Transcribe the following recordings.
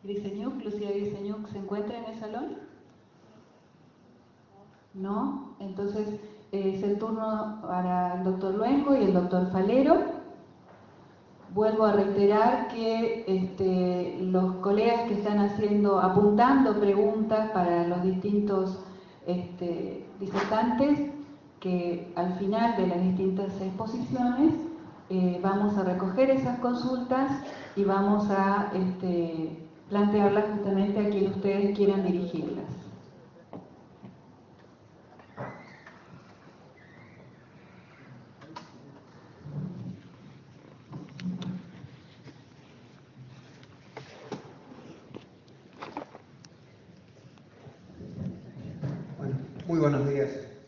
Griseñuk, Lucía Griseñuk, ¿se encuentra en el salón? No, entonces es el turno para el doctor Luengo y el doctor Falero. Vuelvo a reiterar que los colegas que están apuntando preguntas para los distintos disertantes, que al final de las distintas exposiciones vamos a recoger esas consultas y vamos a plantearlas justamente a quien ustedes quieran dirigirlas. Bueno, muy buenos días.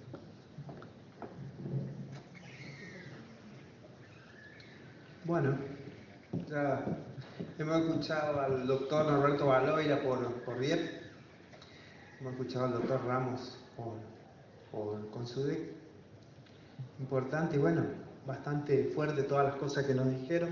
Bueno, ya hemos escuchado al doctor Norberto Baloira por DIEP, hemos escuchado al doctor Ramos por CONSUDEC. Importante y bueno, bastante fuerte todas las cosas que nos dijeron.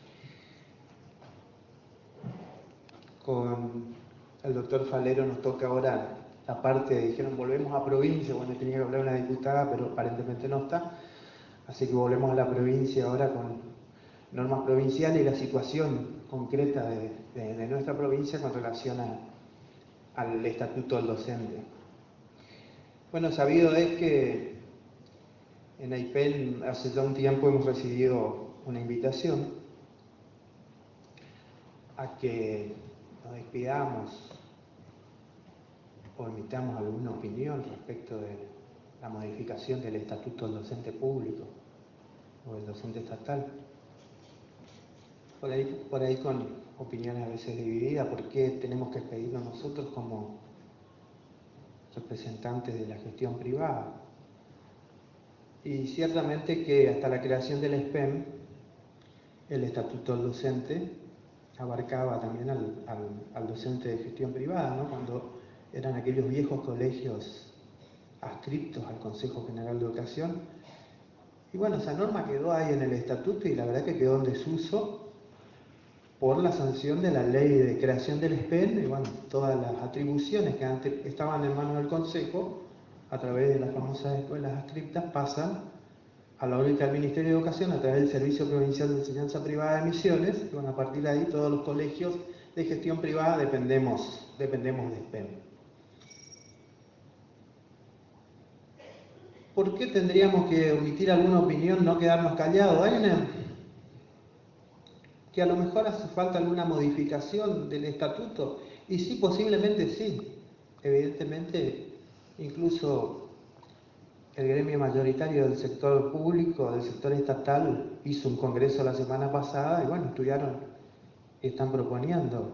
Con el doctor Falero nos toca ahora la parte, dijeron volvemos a provincia, bueno, tenía que hablar una diputada, pero aparentemente no está. Así que volvemos a la provincia ahora con normas provinciales y la situación concreta de nuestra provincia con relación al estatuto del docente. Bueno, sabido es que en AIPEN hace ya un tiempo hemos recibido una invitación a que nos despidamos o emitamos alguna opinión respecto de la modificación del estatuto del docente público o del docente estatal. Por ahí con opiniones a veces divididas, ¿por qué tenemos que expedirnos nosotros como representantes de la gestión privada? Y ciertamente que hasta la creación del SPEM, el estatuto del docente abarcaba también al docente de gestión privada, ¿no? Cuando eran aquellos viejos colegios adscriptos al Consejo General de Educación. Y bueno, esa norma quedó ahí en el estatuto y la verdad que quedó en desuso por la sanción de la ley de creación del SPEN y bueno, todas las atribuciones que antes estaban en manos del Consejo a través de las famosas escuelas adscriptas pasan a la órbita del Ministerio de Educación a través del Servicio Provincial de Enseñanza Privada de Misiones y bueno, a partir de ahí todos los colegios de gestión privada dependemos de SPEN. ¿Por qué tendríamos que omitir alguna opinión, no quedarnos callados? Hay una que a lo mejor hace falta alguna modificación del estatuto, y sí, posiblemente sí. Evidentemente, incluso el gremio mayoritario del sector público, del sector estatal, hizo un congreso la semana pasada y bueno, estudiaron y están proponiendo,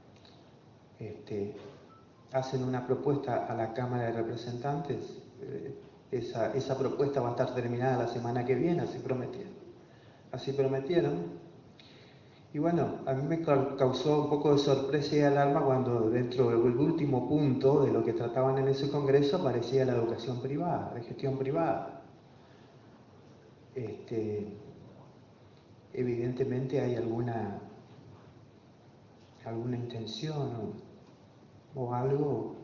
hacen una propuesta a la Cámara de Representantes. Esa propuesta va a estar terminada la semana que viene, así prometieron. Y bueno, a mí me causó un poco de sorpresa y alarma cuando dentro del último punto de lo que trataban en ese congreso aparecía la educación privada, de gestión privada. Evidentemente hay alguna intención o algo,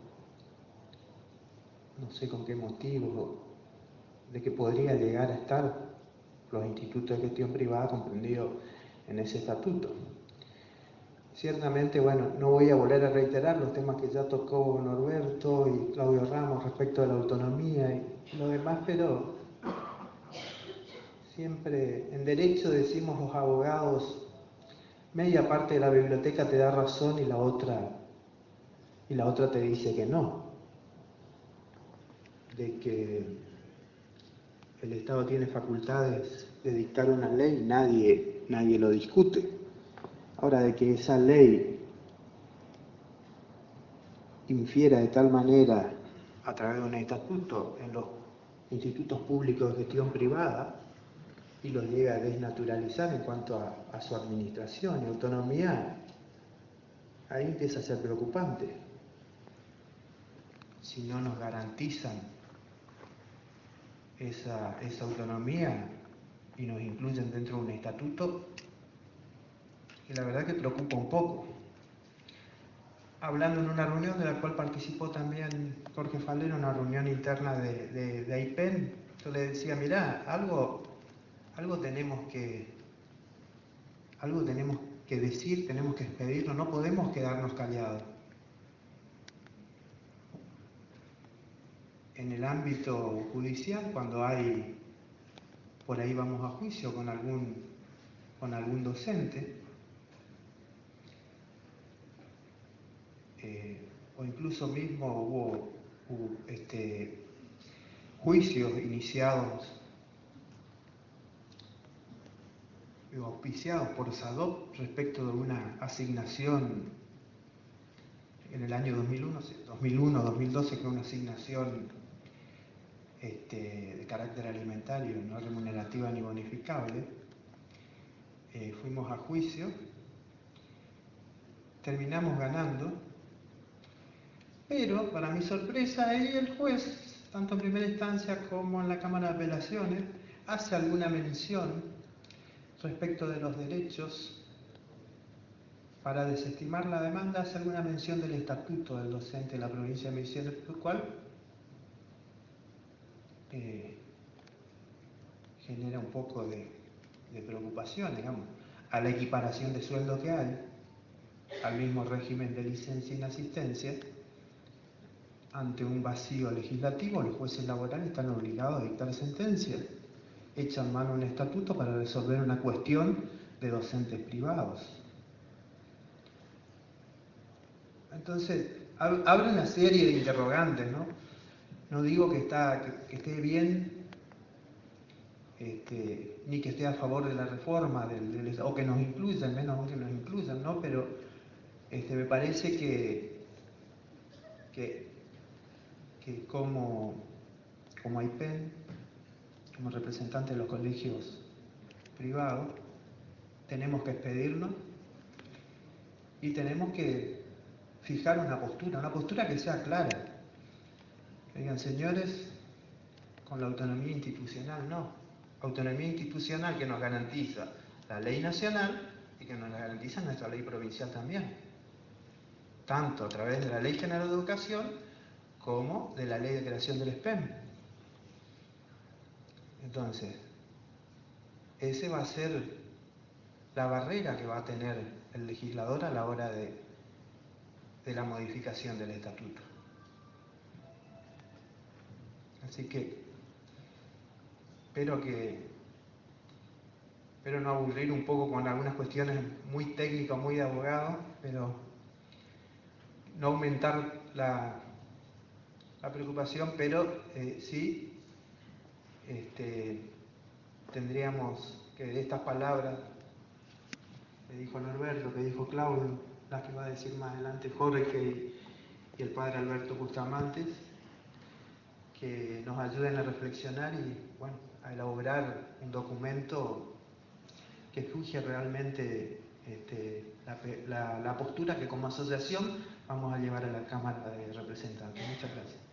no sé con qué motivo, de que podría llegar a estar los institutos de gestión privada comprendidos en ese estatuto. Ciertamente, bueno, no voy a volver a reiterar los temas que ya tocó Norberto y Claudio Ramos respecto a la autonomía y lo demás, pero siempre en derecho decimos los abogados, media parte de la biblioteca te da razón y la otra te dice que no, de que el Estado tiene facultades de dictar una ley, nadie lo discute. Ahora, de que esa ley infiera de tal manera a través de un estatuto en los institutos públicos de gestión privada y los llega a desnaturalizar en cuanto a su administración y autonomía, ahí empieza a ser preocupante. Si no nos garantizan esa autonomía y nos incluyen dentro de un estatuto, y la verdad que preocupa un poco. hablando en una reunión de la cual participó también Jorge Falero, una reunión interna de AIPEN. Yo le decía, mirá, algo tenemos que decir, tenemos que expedirlo, no podemos quedarnos callados. En el ámbito judicial, cuando hay, por ahí vamos a juicio con algún docente, o incluso mismo hubo juicios iniciados o auspiciados por SADOP respecto de una asignación en el año 2001-2012, que era una asignación de carácter alimentario, no remunerativa ni bonificable. Fuimos a juicio, terminamos ganando, pero para mi sorpresa ahí el juez, tanto en primera instancia como en la Cámara de Apelaciones, hace alguna mención respecto de los derechos. Para desestimar la demanda, hace alguna mención del estatuto del docente de la provincia de Misiones, lo cual genera un poco de preocupación, digamos, a la equiparación de sueldo que hay, al mismo régimen de licencia e inasistencia. Ante un vacío legislativo, los jueces laborales están obligados a dictar sentencia. Echan mano a un estatuto para resolver una cuestión de docentes privados. Entonces, abre una serie de interrogantes, ¿no? No digo que esté bien, ni que esté a favor de la reforma, o que nos incluyan, menos aún que nos incluyan, ¿no? Pero me parece que como AIPEN, como representante de los colegios privados, tenemos que expedirnos y tenemos que fijar una postura que sea clara. Que digan, señores, con la autonomía institucional no. Autonomía institucional que nos garantiza la ley nacional y que nos la garantiza nuestra ley provincial también. Tanto a través de la Ley General de Educación como de la Ley de Creación del SPEM. Entonces, ese va a ser la barrera que va a tener el legislador a la hora de la modificación del estatuto. Así que espero no aburrir un poco con algunas cuestiones muy técnicas, muy de abogado, pero no aumentar la preocupación, pero sí tendríamos que de estas palabras que dijo Norberto, que dijo Claudio, las que va a decir más adelante Jorge y el padre Alberto Bustamantes, que nos ayuden a reflexionar y bueno, a elaborar un documento que fije realmente la postura que como asociación vamos a llevar a la Cámara de Representantes. Muchas gracias.